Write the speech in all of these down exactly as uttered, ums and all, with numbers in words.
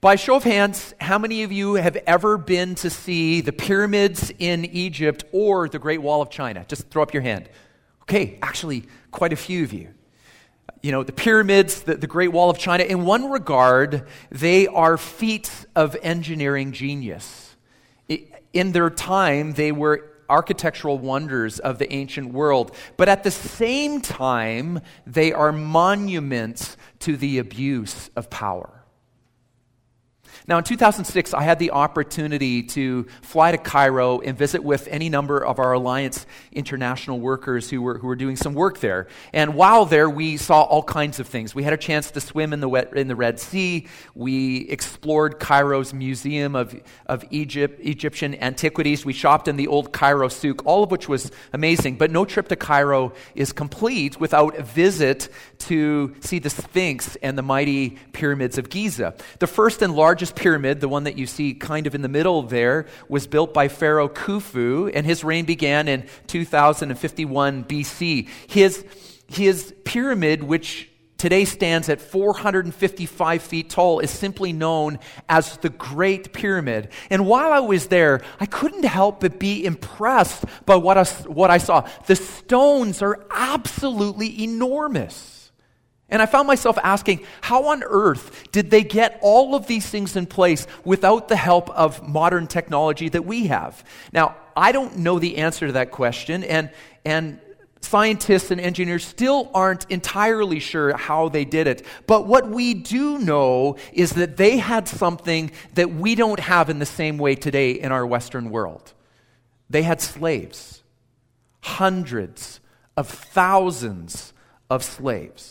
By show of hands, how many of you have ever been to see the pyramids in Egypt or the Great Wall of China? Just throw up your hand. Okay, actually, quite a few of you. You know, the pyramids, the, the Great Wall of China, in one regard, they are feats of engineering genius. In their time, they were architectural wonders of the ancient world. But at the same time, they are monuments to the abuse of power. Now, in two thousand six, I had the opportunity to fly to Cairo and visit with any number of our Alliance International workers who were who were doing some work there. And while there, we saw all kinds of things. We had a chance to swim in the wet, in the Red Sea. We explored Cairo's Museum of, of Egypt, Egyptian Antiquities. We shopped in the old Cairo souk, all of which was amazing. But no trip to Cairo is complete without a visit to see the Sphinx and the mighty pyramids of Giza. The first and largest pyramid, the one that you see kind of in the middle there, was built by Pharaoh Khufu, and his reign began in two thousand fifty-one B C. His, his pyramid, which today stands at four hundred fifty-five feet tall, is simply known as the Great Pyramid. And while I was there, I couldn't help but be impressed by what I, what I saw. The stones are absolutely enormous. And I found myself asking, how on earth did they get all of these things in place without the help of modern technology that we have? Now, I don't know the answer to that question, and, and scientists and engineers still aren't entirely sure how they did it. But what we do know is that they had something that we don't have in the same way today in our Western world. They had slaves. Hundreds of thousands of slaves.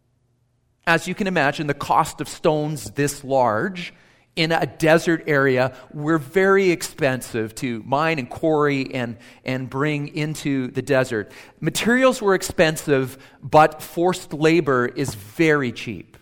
As you can imagine, the cost of stones this large in a desert area were very expensive to mine and quarry and, and bring into the desert. Materials were expensive, but forced labor is very cheap.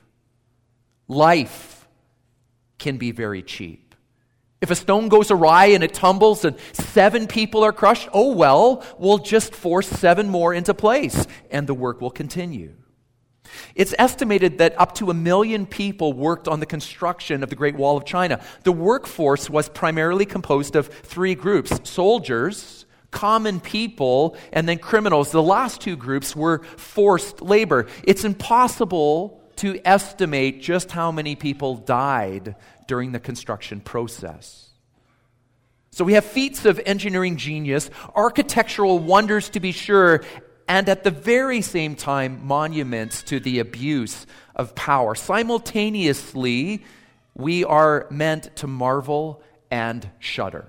Life can be very cheap. If a stone goes awry and it tumbles and seven people are crushed, oh well, we'll just force seven more into place and the work will continue. It's estimated that up to a million people worked on the construction of the Great Wall of China. The workforce was primarily composed of three groups: soldiers, common people, and then criminals. The last two groups were forced labor. It's impossible to estimate just how many people died during the construction process. So we have feats of engineering genius, architectural wonders to be sure, and at the very same time, monuments to the abuse of power. Simultaneously, we are meant to marvel and shudder.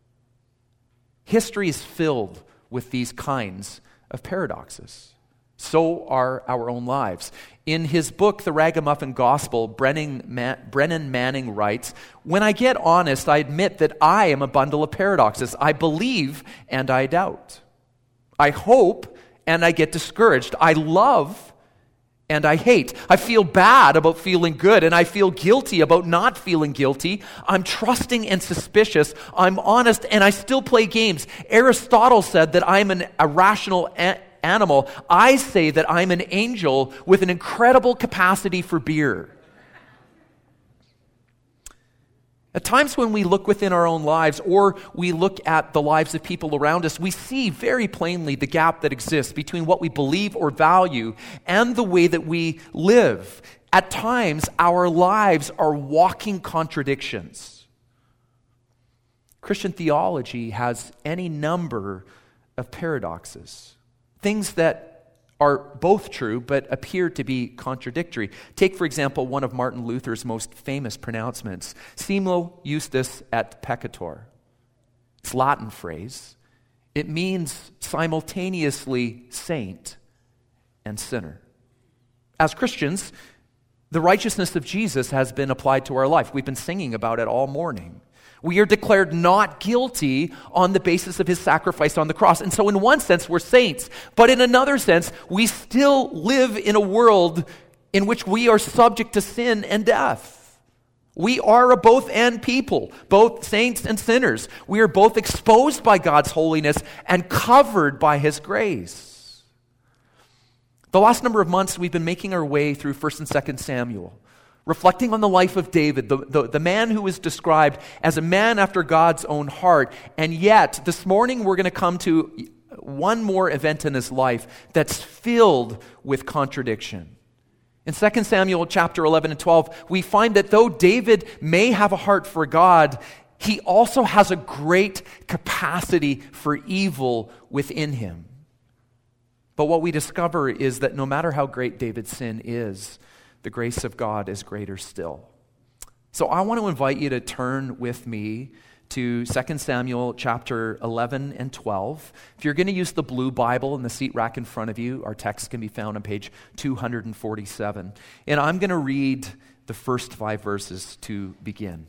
History is filled with these kinds of paradoxes. So are our own lives. In his book, The Ragamuffin Gospel, Brennan, Ma- Brennan Manning writes, "When I get honest, I admit that I am a bundle of paradoxes. I believe and I doubt. I hope and I get discouraged. I love and I hate. I feel bad about feeling good, and I feel guilty about not feeling guilty. I'm trusting and suspicious. I'm honest, and I still play games. Aristotle said that I'm an irrational a- animal. I say that I'm an angel with an incredible capacity for beer." At times when we look within our own lives, or we look at the lives of people around us, we see very plainly the gap that exists between what we believe or value and the way that we live. At times, our lives are walking contradictions. Christian theology has any number of paradoxes, things that are both true but appear to be contradictory. Take, for example, one of Martin Luther's most famous pronouncements, Simul justus et peccator. It's a Latin phrase. It means simultaneously saint and sinner. As Christians, the righteousness of Jesus has been applied to our life. We've been singing about it all morning. We are declared not guilty on the basis of his sacrifice on the cross. And so in one sense, we're saints. But in another sense, we still live in a world in which we are subject to sin and death. We are a both-and people, both saints and sinners. We are both exposed by God's holiness and covered by his grace. The last number of months, we've been making our way through First and Second Samuel. reflecting on the life of David, the, the, the man who is described as a man after God's own heart. And yet, this morning we're going to come to one more event in his life that's filled with contradiction. In Second Samuel chapter eleven and twelve, we find that though David may have a heart for God, he also has a great capacity for evil within him. But what we discover is that no matter how great David's sin is, the grace of God is greater still. So I want to invite you to turn with me to Second Samuel chapter eleven and twelve. If you're going to use the blue Bible in the seat rack in front of you, our text can be found on page two forty-seven. And I'm going to read the first five verses to begin.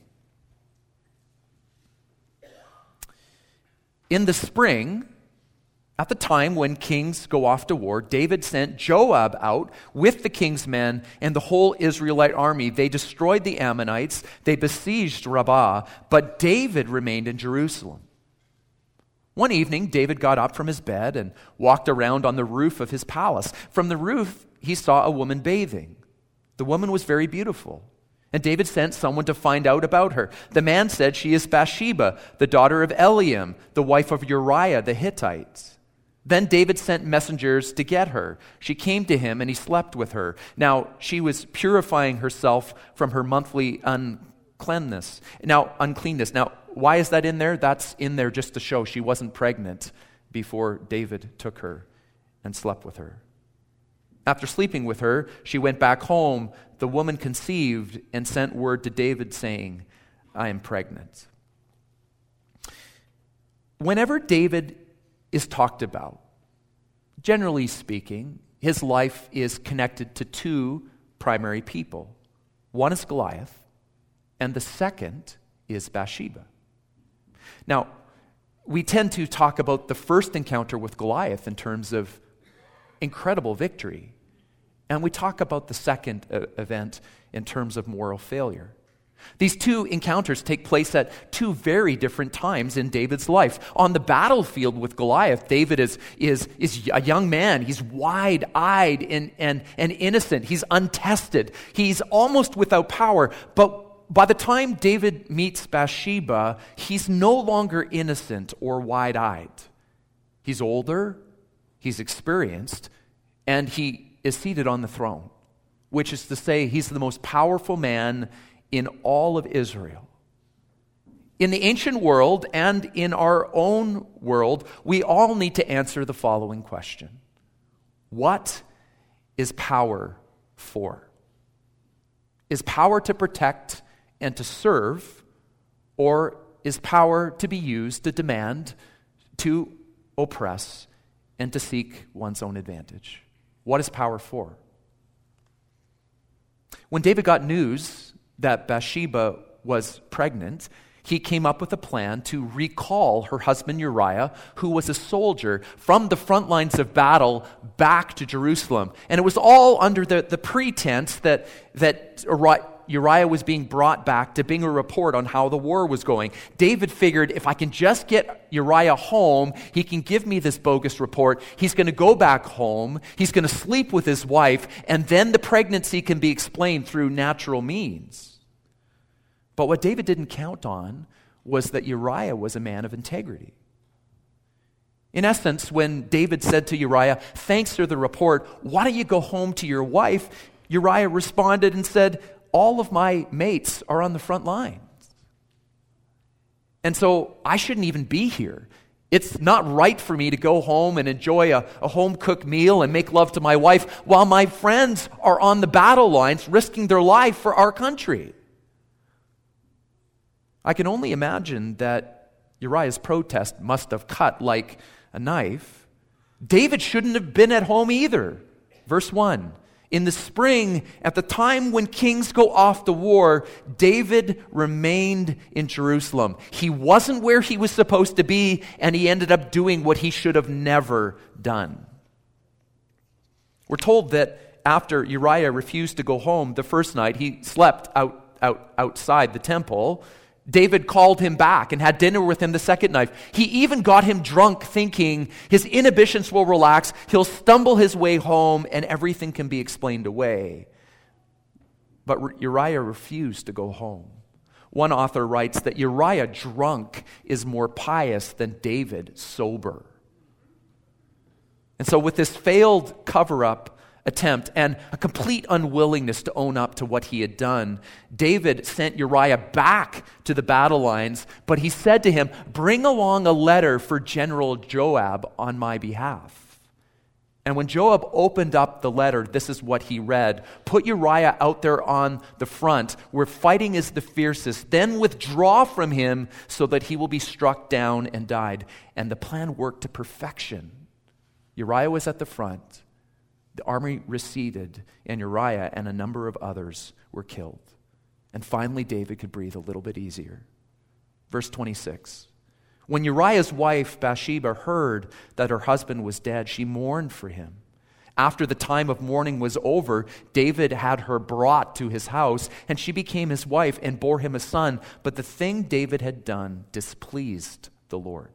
In the spring, at the time when kings go off to war, David sent Joab out with the king's men and the whole Israelite army. They destroyed the Ammonites. They besieged Rabbah, but David remained in Jerusalem. One evening, David got up from his bed and walked around on the roof of his palace. From the roof, he saw a woman bathing. The woman was very beautiful, and David sent someone to find out about her. The man said, "She is Bathsheba, the daughter of Eliam, the wife of Uriah the Hittite." Then David sent messengers to get her. She came to him, and he slept with her. Now, she was purifying herself from her monthly uncleanness. Now, uncleanness. Now, why is that in there? That's in there just to show she wasn't pregnant before David took her and slept with her. After sleeping with her, she went back home. The woman conceived and sent word to David saying, "I am pregnant." Whenever David is talked about, generally speaking, his life is connected to two primary people. One is Goliath, and the second is Bathsheba. Now, we tend to talk about the first encounter with Goliath in terms of incredible victory, and we talk about the second uh, event in terms of moral failure. These two encounters take place at two very different times in David's life. On the battlefield with Goliath, David is, is, is a young man. He's wide-eyed and, and, and innocent. He's untested. He's almost without power. But by the time David meets Bathsheba, he's no longer innocent or wide-eyed. He's older, he's experienced, and he is seated on the throne, which is to say he's the most powerful man in all of Israel. In the ancient world and in our own world, we all need to answer the following question: what is power for? Is power to protect and to serve, or is power to be used to demand, to oppress, and to seek one's own advantage? What is power for? When David got news that Bathsheba was pregnant, he came up with a plan to recall her husband Uriah, who was a soldier, from the front lines of battle back to Jerusalem. And it was all under the, the pretense that, that Uriah was being brought back to bring a report on how the war was going. David figured, if I can just get Uriah home, he can give me this bogus report. He's going to go back home, he's going to sleep with his wife, and then the pregnancy can be explained through natural means. But what David didn't count on was that Uriah was a man of integrity. In essence, when David said to Uriah, "Thanks for the report, why don't you go home to your wife?" Uriah responded and said, "All of my mates are on the front lines. And so I shouldn't even be here. It's not right for me to go home and enjoy a, a home-cooked meal and make love to my wife while my friends are on the battle lines risking their life for our country." I can only imagine that Uriah's protest must have cut like a knife. David shouldn't have been at home either. Verse one, in the spring, at the time when kings go off to war, David remained in Jerusalem. He wasn't where he was supposed to be, and he ended up doing what he should have never done. We're told that after Uriah refused to go home the first night, he slept out, out outside the temple. David called him back and had dinner with him the second night. He even got him drunk, thinking his inhibitions will relax, he'll stumble his way home, and everything can be explained away. But Uriah refused to go home. One author writes that Uriah drunk is more pious than David sober. And so with this failed cover-up attempt and a complete unwillingness to own up to what he had done, David sent Uriah back to the battle lines, but he said to him, "Bring along a letter for General Joab on my behalf." And when Joab opened up the letter, this is what he read: "Put Uriah out there on the front where fighting is the fiercest, then withdraw from him so that he will be struck down and died." And the plan worked to perfection. Uriah was at the front, the army receded, and Uriah and a number of others were killed. And finally David could breathe a little bit easier. Verse twenty-six. When Uriah's wife Bathsheba heard that her husband was dead, she mourned for him. After the time of mourning was over, David had her brought to his house, and she became his wife and bore him a son. But the thing David had done displeased the Lord.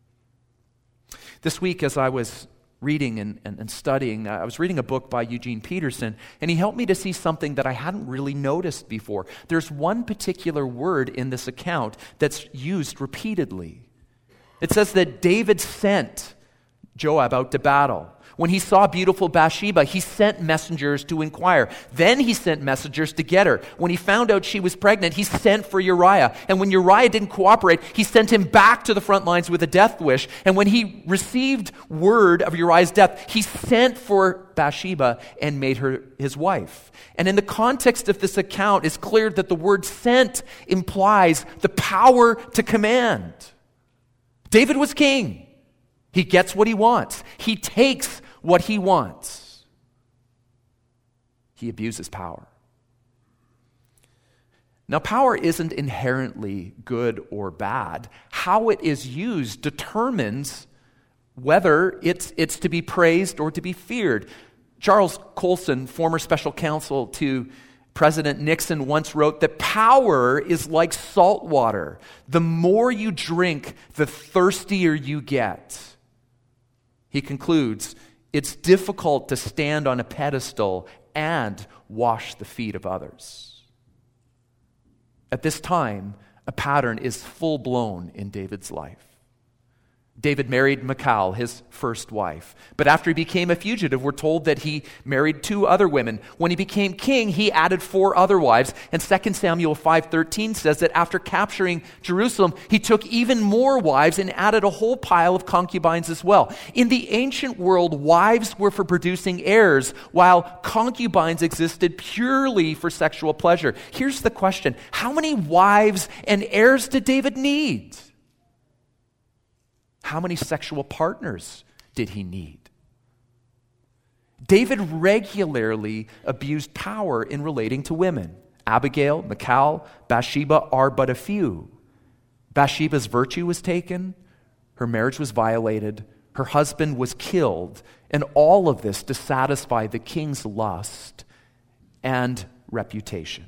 This week, as I was reading and, and, and studying, I was reading a book by Eugene Peterson, and he helped me to see something that I hadn't really noticed before. There's one particular word in this account that's used repeatedly. It says that David sent Joab out to battle. When he saw beautiful Bathsheba, he sent messengers to inquire. Then he sent messengers to get her. When he found out she was pregnant, he sent for Uriah. And when Uriah didn't cooperate, he sent him back to the front lines with a death wish. And when he received word of Uriah's death, he sent for Bathsheba and made her his wife. And in the context of this account, it's clear that the word sent implies the power to command. David was king. He gets what he wants. He takes what he wants. He abuses power. Now, power isn't inherently good or bad. How it is used determines whether it's, it's to be praised or to be feared. Charles Colson, former special counsel to President Nixon, once wrote that power is like salt water. The more you drink, the thirstier you get. He concludes, it's difficult to stand on a pedestal and wash the feet of others. At this time, a pattern is full-blown in David's life. David married Michal, his first wife. But after he became a fugitive, we're told that he married two other women. When he became king, he added four other wives. And Second Samuel five thirteen says that after capturing Jerusalem, he took even more wives and added a whole pile of concubines as well. In the ancient world, wives were for producing heirs, while concubines existed purely for sexual pleasure. Here's the question: how many wives and heirs did David need? How many sexual partners did he need? David regularly abused power in relating to women. Abigail, Michal, Bathsheba are but a few. Bathsheba's virtue was taken, her marriage was violated, her husband was killed, and all of this to satisfy the king's lust and reputation.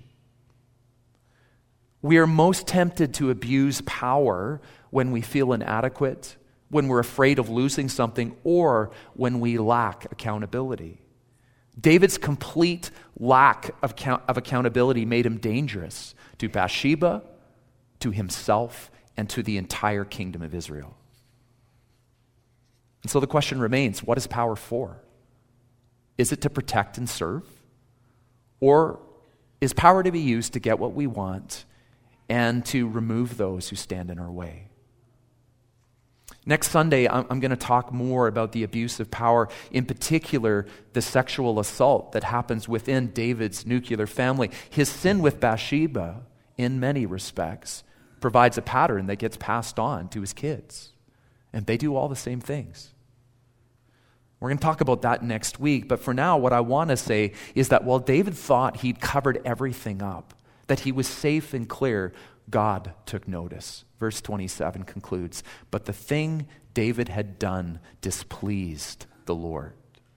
We are most tempted to abuse power when we feel inadequate, when we're afraid of losing something, or when we lack accountability. David's complete lack of, count- of accountability made him dangerous to Bathsheba, to himself, and to the entire kingdom of Israel. And so the question remains, what is power for? Is it to protect and serve? Or is power to be used to get what we want and to remove those who stand in our way? Next Sunday, I'm going to talk more about the abuse of power, in particular, the sexual assault that happens within David's nuclear family. His sin with Bathsheba, in many respects, provides a pattern that gets passed on to his kids. And they do all the same things. We're going to talk about that next week, but for now, what I want to say is that while David thought he'd covered everything up, that he was safe and clear, God took notice. Verse twenty-seven concludes, but the thing David had done displeased the Lord.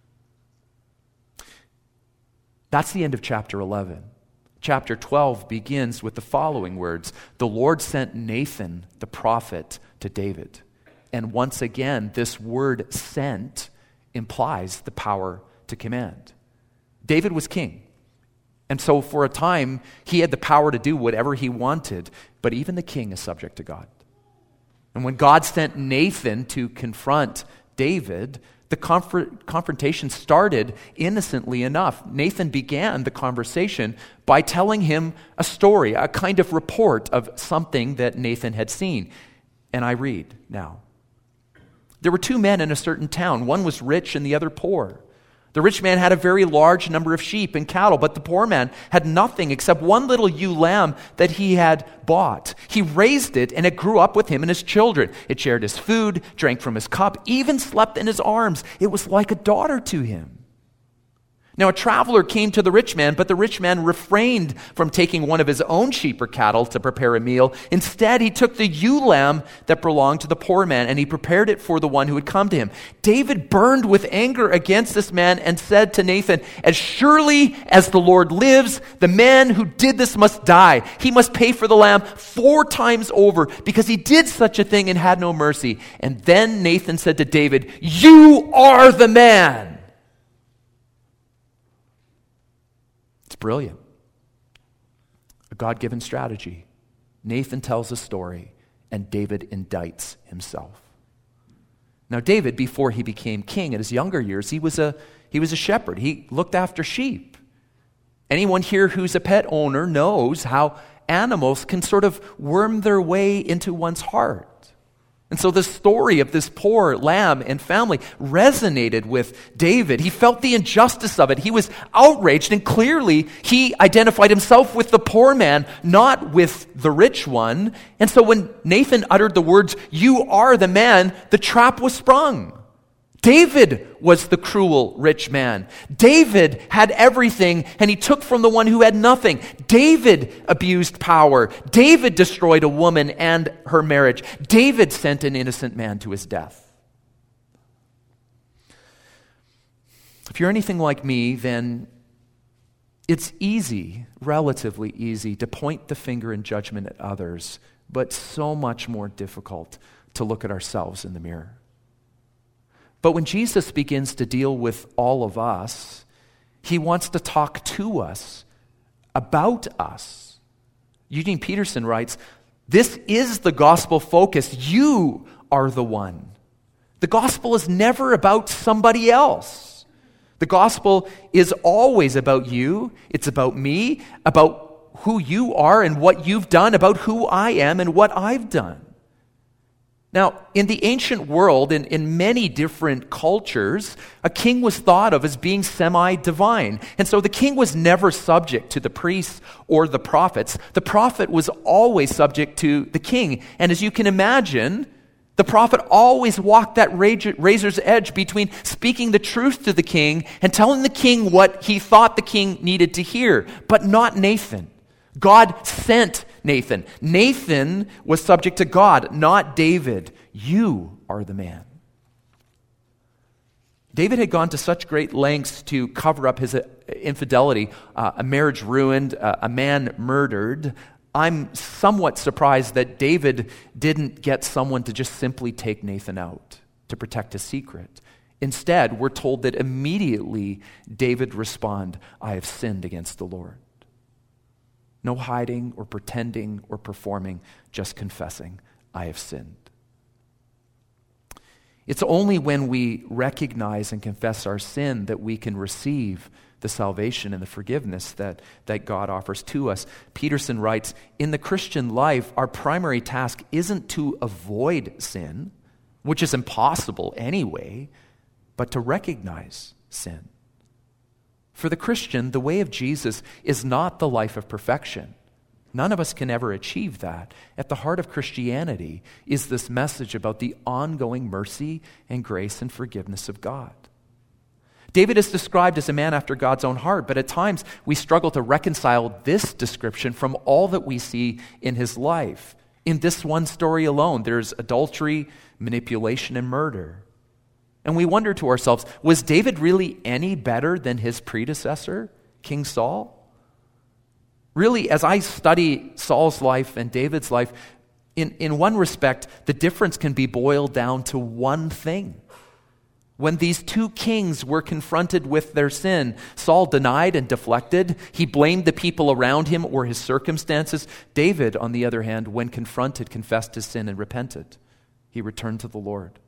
That's the end of chapter eleven. Chapter twelve begins with the following words: the Lord sent Nathan the prophet to David. And once again, this word sent implies the power to command. David was king. And so for a time, he had the power to do whatever he wanted, but even the king is subject to God. And when God sent Nathan to confront David, the conf- confrontation started innocently enough. Nathan began the conversation by telling him a story, a kind of report of something that Nathan had seen. And I read now. There were two men in a certain town. One was rich and the other poor. The rich man had a very large number of sheep and cattle, but the poor man had nothing except one little ewe lamb that he had bought. He raised it, and it grew up with him and his children. It shared his food, drank from his cup, even slept in his arms. It was like a daughter to him. Now a traveler came to the rich man, but the rich man refrained from taking one of his own sheep or cattle to prepare a meal. Instead, he took the ewe lamb that belonged to the poor man, and he prepared it for the one who had come to him. David burned with anger against this man and said to Nathan, "As surely as the Lord lives, the man who did this must die. He must pay for the lamb four times over, because he did such a thing and had no mercy." And then Nathan said to David, "You are the man." It's brilliant. A God-given strategy. Nathan tells a story, and David indicts himself. Now, David, before he became king in his younger years, he was a he was a shepherd. He looked after sheep. Anyone here who's a pet owner knows how animals can sort of worm their way into one's heart. And so the story of this poor lamb and family resonated with David. He felt the injustice of it. He was outraged, and clearly he identified himself with the poor man, not with the rich one. And so when Nathan uttered the words, "You are the man," the trap was sprung. David was the cruel rich man. David had everything, and he took from the one who had nothing. David abused power. David destroyed a woman and her marriage. David sent an innocent man to his death. If you're anything like me, then it's easy, relatively easy, to point the finger in judgment at others, but so much more difficult to look at ourselves in the mirror. But when Jesus begins to deal with all of us, he wants to talk to us, about us. Eugene Peterson writes, "This is the gospel focus. You are the one. The gospel is never about somebody else. The gospel is always about you. It's about me, about who you are and what you've done, about who I am and what I've done." Now, in the ancient world, in, in many different cultures, a king was thought of as being semi-divine. And so the king was never subject to the priests or the prophets. The prophet was always subject to the king. And as you can imagine, the prophet always walked that razor's edge between speaking the truth to the king and telling the king what he thought the king needed to hear, but not Nathan. God sent Nathan. Nathan was subject to God, not David. You are the man. David had gone to such great lengths to cover up his infidelity, uh, a marriage ruined, uh, a man murdered. I'm somewhat surprised that David didn't get someone to just simply take Nathan out to protect his secret. Instead, we're told that immediately David responded, "I have sinned against the Lord." No hiding or pretending or performing, just confessing, "I have sinned." It's only when we recognize and confess our sin that we can receive the salvation and the forgiveness that, that God offers to us. Peterson writes, "In the Christian life, our primary task isn't to avoid sin, which is impossible anyway, but to recognize sin." For the Christian, the way of Jesus is not the life of perfection. None of us can ever achieve that. At the heart of Christianity is this message about the ongoing mercy and grace and forgiveness of God. David is described as a man after God's own heart, but at times we struggle to reconcile this description from all that we see in his life. In this one story alone, there's adultery, manipulation, and murder. And we wonder to ourselves, was David really any better than his predecessor, King Saul? Really, as I study Saul's life and David's life, in, in one respect, the difference can be boiled down to one thing. When these two kings were confronted with their sin, Saul denied and deflected. He blamed the people around him or his circumstances. David, on the other hand, when confronted, confessed his sin and repented. He returned to the Lord.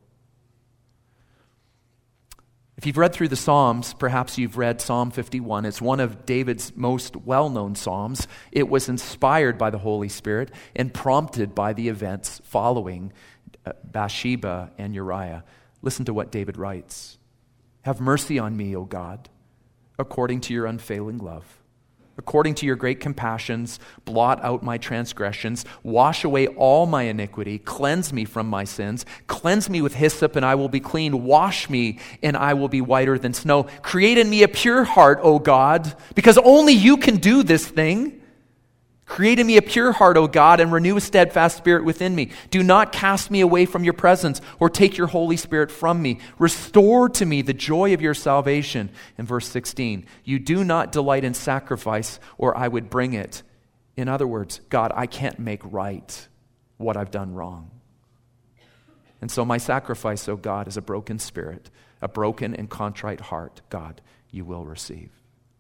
If you've read through the Psalms, perhaps you've read Psalm fifty-one. It's one of David's most well-known Psalms. It was inspired by the Holy Spirit and prompted by the events following Bathsheba and Uriah. Listen to what David writes. Have mercy on me, O God, according to your unfailing love. According to your great compassions, blot out my transgressions. Wash away all my iniquity. Cleanse me from my sins. Cleanse me with hyssop, and I will be clean. Wash me, and I will be whiter than snow. Create in me a pure heart, O God, because only you can do this thing. Create in me a pure heart, O God, and renew a steadfast spirit within me. Do not cast me away from your presence or take your Holy Spirit from me. Restore to me the joy of your salvation. In verse sixteen, you do not delight in sacrifice, or I would bring it. In other words, God, I can't make right what I've done wrong. And so my sacrifice, O God, is a broken spirit, a broken and contrite heart. God, you will receive.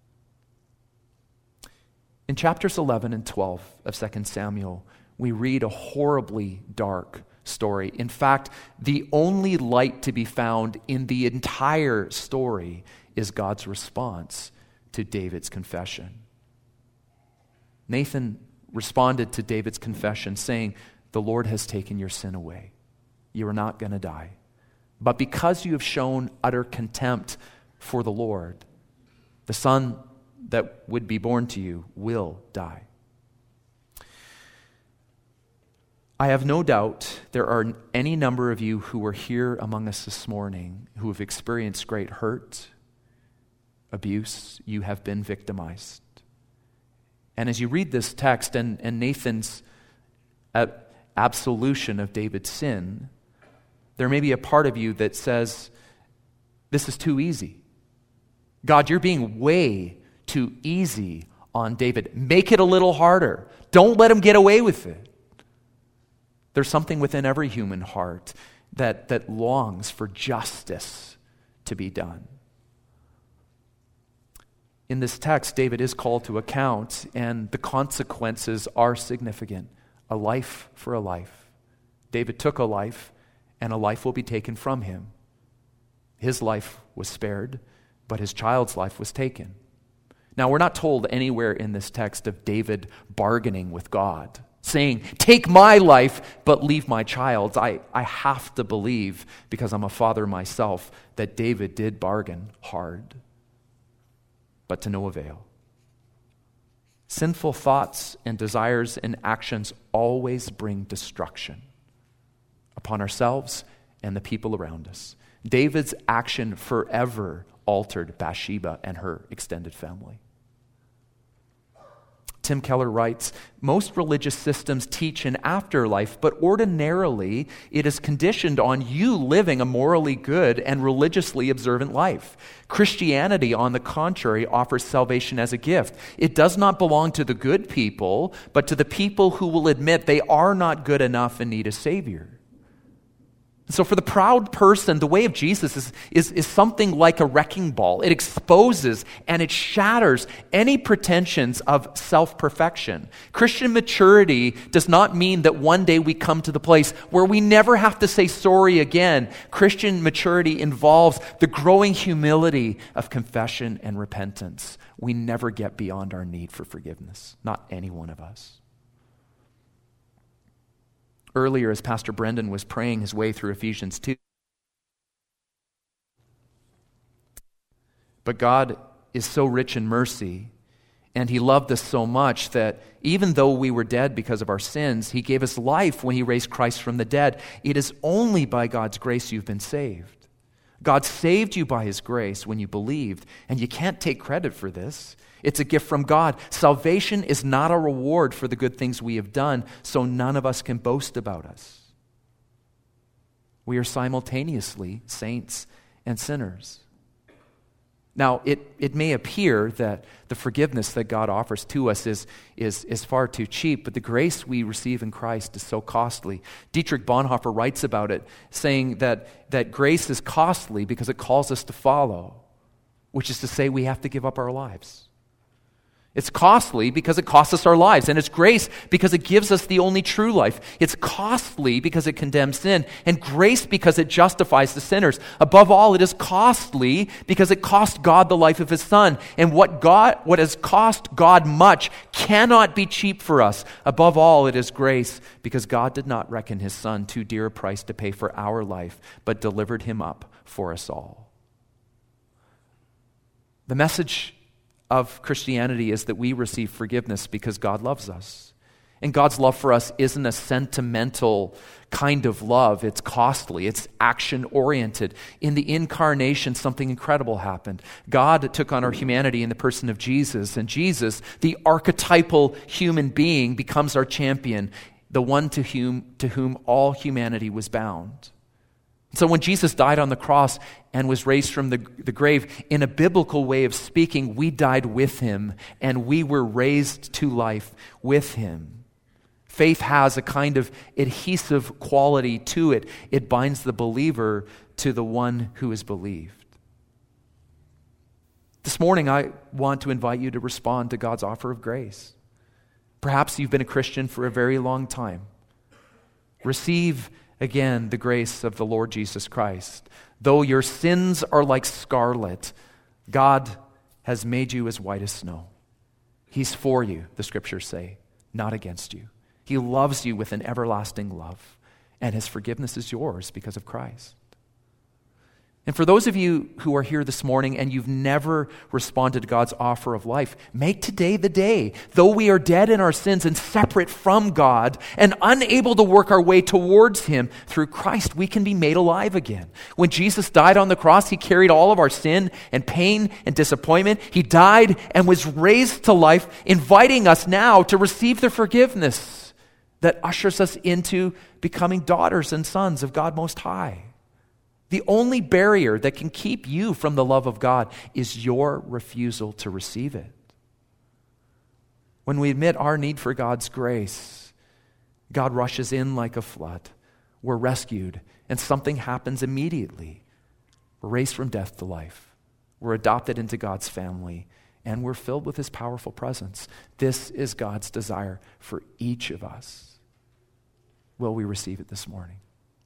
In chapters eleven and twelve of Second Samuel, we read a horribly dark story. In fact, the only light to be found in the entire story is God's response to David's confession. Nathan responded to David's confession saying, the Lord has taken your sin away. You are not going to die. But because you have shown utter contempt for the Lord, the son that would be born to you will die. I have no doubt there are any number of you who are here among us this morning who have experienced great hurt, abuse. You have been victimized. And as you read this text and, and Nathan's ab- absolution of David's sin, there may be a part of you that says, this is too easy. God, you're being way too easy on David. Make it a little harder. Don't let him get away with it. There's something within every human heart that, that longs for justice to be done. In this text, David is called to account, and the consequences are significant. A life for a life. David took a life, and a life will be taken from him. His life was spared, but his child's life was taken. Now, we're not told anywhere in this text of David bargaining with God, saying, take my life, but leave my child's. I, I have to believe, because I'm a father myself, that David did bargain hard, but to no avail. Sinful thoughts and desires and actions always bring destruction upon ourselves and the people around us. David's action forever altered Bathsheba and her extended family. Tim Keller writes, most religious systems teach an afterlife, but ordinarily it is conditioned on you living a morally good and religiously observant life. Christianity, on the contrary, offers salvation as a gift. It does not belong to the good people, but to the people who will admit they are not good enough and need a Savior. So for the proud person, the way of Jesus is, is, is something like a wrecking ball. It exposes and it shatters any pretensions of self-perfection. Christian maturity does not mean that one day we come to the place where we never have to say sorry again. Christian maturity involves the growing humility of confession and repentance. We never get beyond our need for forgiveness, not any one of us. Earlier, as Pastor Brendan was praying his way through Ephesians two, but God is so rich in mercy, and He loved us so much that even though we were dead because of our sins, He gave us life when He raised Christ from the dead. It is only by God's grace you've been saved. God saved you by His grace when you believed, and you can't take credit for this. It's a gift from God. Salvation is not a reward for the good things we have done, so none of us can boast about us. We are simultaneously saints and sinners. Now, it, it may appear that the forgiveness that God offers to us is, is, is far too cheap, but the grace we receive in Christ is so costly. Dietrich Bonhoeffer writes about it, saying that, that grace is costly because it calls us to follow, which is to say we have to give up our lives. It's costly because it costs us our lives, and it's grace because it gives us the only true life. It's costly because it condemns sin, and grace because it justifies the sinners. Above all, it is costly because it cost God the life of his Son, and what God, what has cost God much cannot be cheap for us. Above all, it is grace because God did not reckon his Son too dear a price to pay for our life, but delivered him up for us all. The message of Christianity is that we receive forgiveness because God loves us. And God's love for us isn't a sentimental kind of love. It's costly. It's action-oriented. In the incarnation, something incredible happened. God took on our humanity in the person of Jesus, and Jesus, the archetypal human being, becomes our champion, the one to whom, to whom all humanity was bound. So when Jesus died on the cross and was raised from the, the grave, in a biblical way of speaking, we died with him and we were raised to life with him. Faith has a kind of adhesive quality to it. It binds the believer to the one who is believed. This morning, I want to invite you to respond to God's offer of grace. Perhaps you've been a Christian for a very long time. Receive again the grace of the Lord Jesus Christ. Though your sins are like scarlet, God has made you as white as snow. He's for you, the scriptures say, not against you. He loves you with an everlasting love, and his forgiveness is yours because of Christ. And for those of you who are here this morning and you've never responded to God's offer of life, make today the day. Though we are dead in our sins and separate from God and unable to work our way towards him, through Christ we can be made alive again. When Jesus died on the cross, he carried all of our sin and pain and disappointment. He died and was raised to life, inviting us now to receive the forgiveness that ushers us into becoming daughters and sons of God Most High. The only barrier that can keep you from the love of God is your refusal to receive it. When we admit our need for God's grace, God rushes in like a flood. We're rescued, and something happens immediately. We're raised from death to life. We're adopted into God's family, and we're filled with his powerful presence. This is God's desire for each of us. Will we receive it this morning?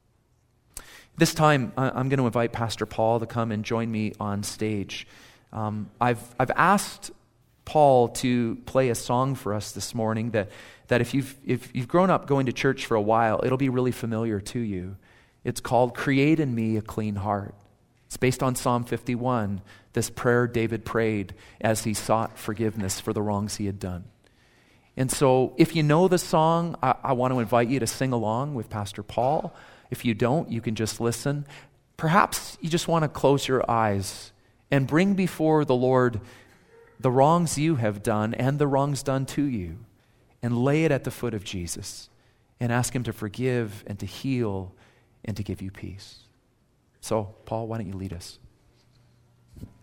This time, I'm going to invite Pastor Paul to come and join me on stage. Um, I've I've asked Paul to play a song for us this morning that that if you've if you've grown up going to church for a while, it'll be really familiar to you. It's called "Create in Me a Clean Heart." It's based on Psalm fifty-one, this prayer David prayed as he sought forgiveness for the wrongs he had done. And so, if you know the song, I, I want to invite you to sing along with Pastor Paul. If you don't, you can just listen. Perhaps you just want to close your eyes and bring before the Lord the wrongs you have done and the wrongs done to you, and lay it at the foot of Jesus and ask him to forgive and to heal and to give you peace. So, Paul, why don't you lead us?